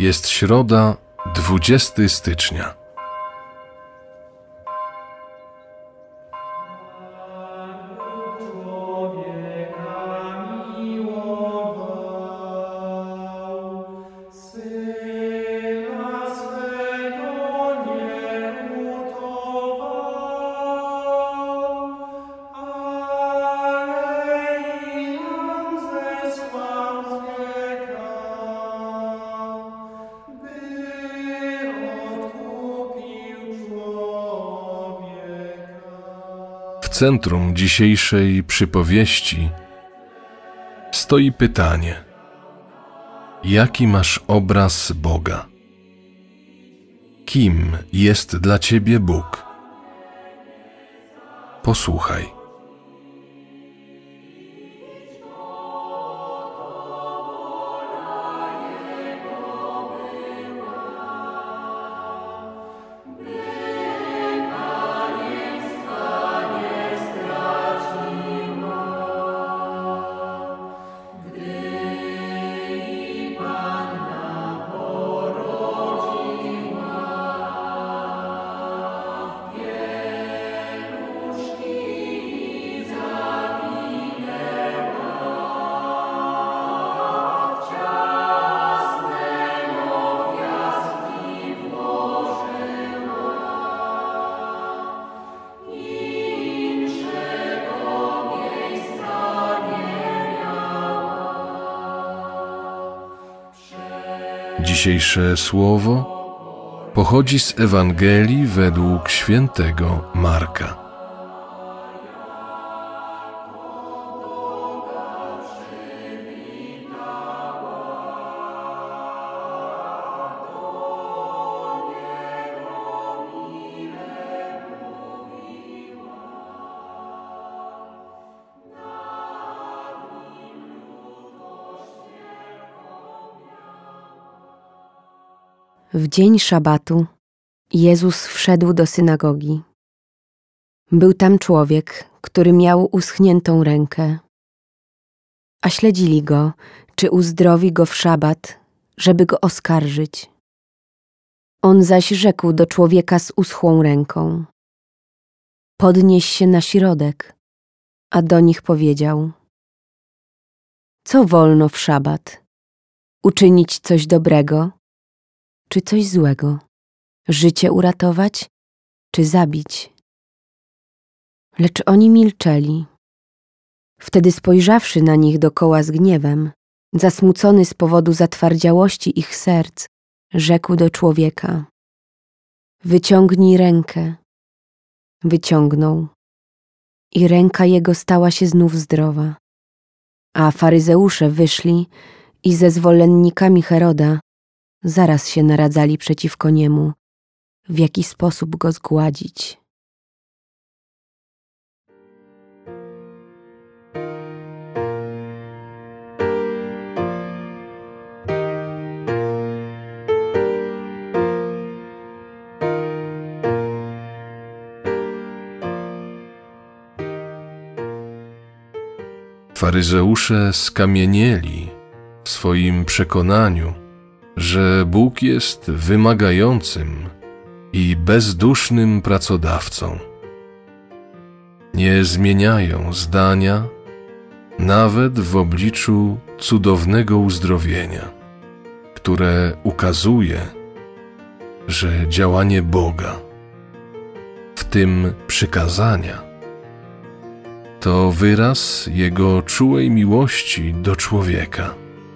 Jest środa, 20 stycznia. W centrum dzisiejszej przypowieści stoi pytanie: jaki masz obraz Boga? Kim jest dla ciebie Bóg? Posłuchaj. Dzisiejsze słowo pochodzi z Ewangelii według świętego Marka. W dzień szabatu Jezus wszedł do synagogi. Był tam człowiek, który miał uschniętą rękę, a śledzili go, czy uzdrowi go w szabat, żeby go oskarżyć. On zaś rzekł do człowieka z uschłą ręką: podnieś się na środek, a do nich powiedział: co wolno w szabat? Uczynić coś dobrego, czy coś złego? Życie uratować, czy zabić? Lecz oni milczeli. Wtedy spojrzawszy na nich dokoła z gniewem, zasmucony z powodu zatwardziałości ich serc, rzekł do człowieka: wyciągnij rękę. Wyciągnął i ręka jego stała się znów zdrowa. A faryzeusze wyszli i ze zwolennikami Heroda zaraz się naradzali przeciwko niemu, w jaki sposób go zgładzić. Faryzeusze skamienieli w swoim przekonaniu, że Bóg jest wymagającym i bezdusznym pracodawcą. Nie zmieniają zdania nawet w obliczu cudownego uzdrowienia, które ukazuje, że działanie Boga, w tym przykazania, to wyraz Jego czułej miłości do człowieka.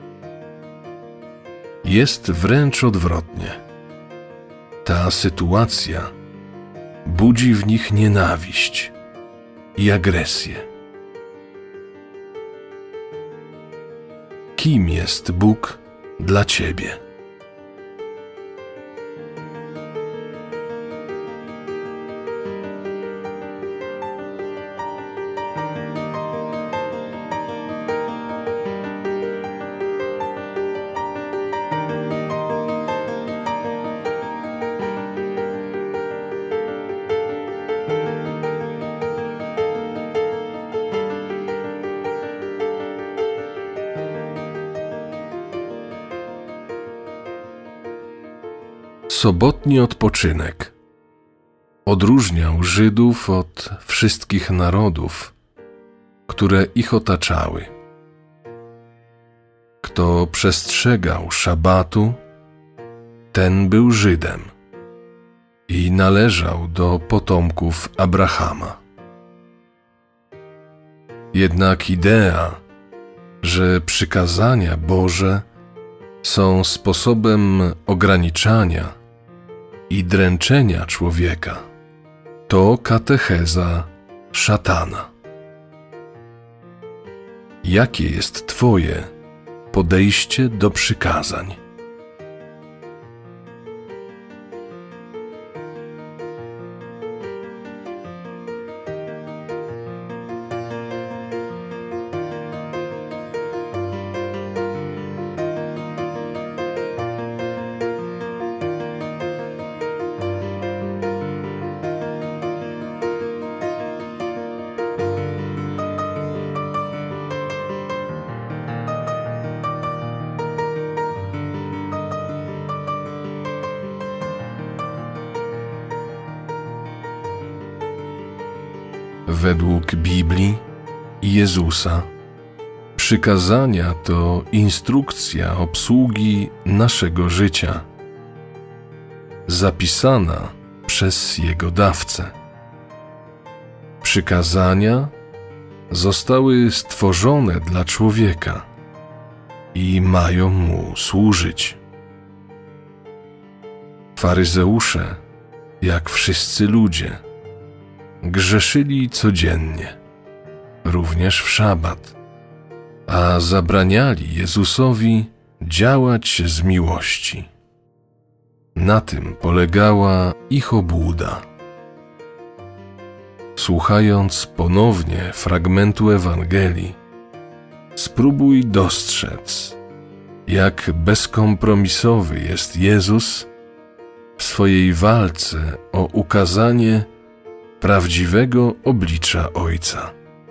Jest wręcz odwrotnie. Ta sytuacja budzi w nich nienawiść i agresję. Kim jest Bóg dla ciebie? sobotni odpoczynek odróżniał Żydów od wszystkich narodów, które ich otaczały. Kto przestrzegał szabatu, ten był Żydem i należał do potomków Abrahama. Jednak idea, że przykazania Boże są sposobem ograniczania i dręczenia człowieka, to katecheza szatana. Jakie jest Twoje podejście do przykazań? Według Biblii i Jezusa przykazania to instrukcja obsługi naszego życia, zapisana przez Jego dawcę. Przykazania zostały stworzone dla człowieka i mają mu służyć. Faryzeusze, jak wszyscy ludzie, grzeszyli codziennie, również w szabat, a zabraniali Jezusowi działać z miłości. Na tym polegała ich obłuda. Słuchając ponownie fragmentu Ewangelii, spróbuj dostrzec, jak bezkompromisowy jest Jezus w swojej walce o ukazanie prawdziwego oblicza Ojca.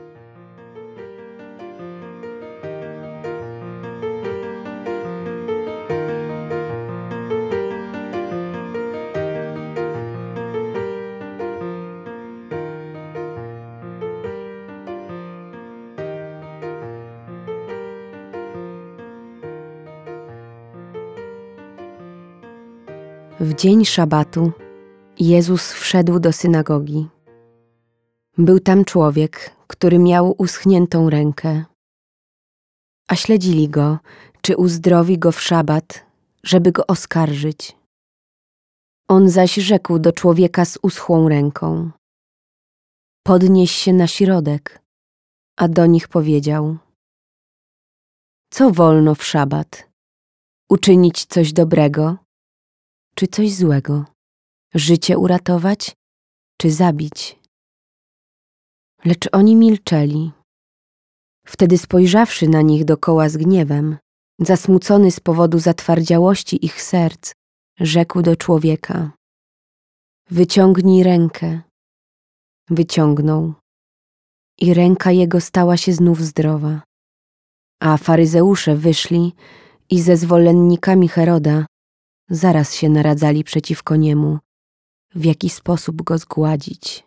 W dzień szabatu Jezus wszedł do synagogi. Był tam człowiek, który miał uschniętą rękę, a śledzili go, czy uzdrowi go w szabat, żeby go oskarżyć. On zaś rzekł do człowieka z uschłą ręką: podnieś się na środek, a do nich powiedział: co wolno w szabat? Uczynić coś dobrego, czy coś złego? Życie uratować, czy zabić? Lecz oni milczeli. Wtedy spojrzawszy na nich dokoła z gniewem, zasmucony z powodu zatwardziałości ich serc, rzekł do człowieka: wyciągnij rękę. Wyciągnął i ręka jego stała się znów zdrowa. A faryzeusze wyszli i ze zwolennikami Heroda zaraz się naradzali przeciwko niemu, w jaki sposób go zgładzić.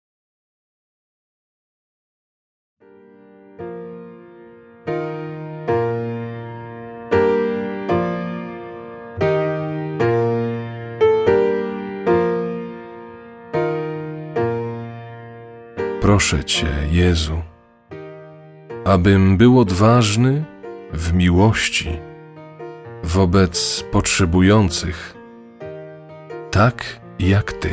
Proszę Cię, Jezu, abym był odważny w miłości wobec potrzebujących, tak jak Ty.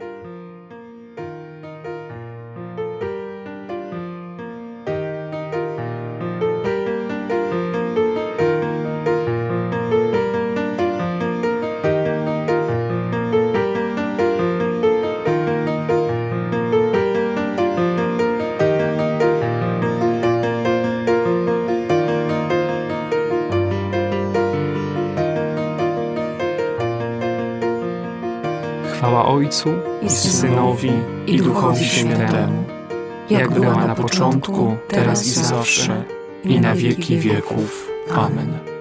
Chwała Ojcu i Synowi i Duchowi Świętemu, jak była na początku, teraz i zawsze, i na wieki wieków. Amen.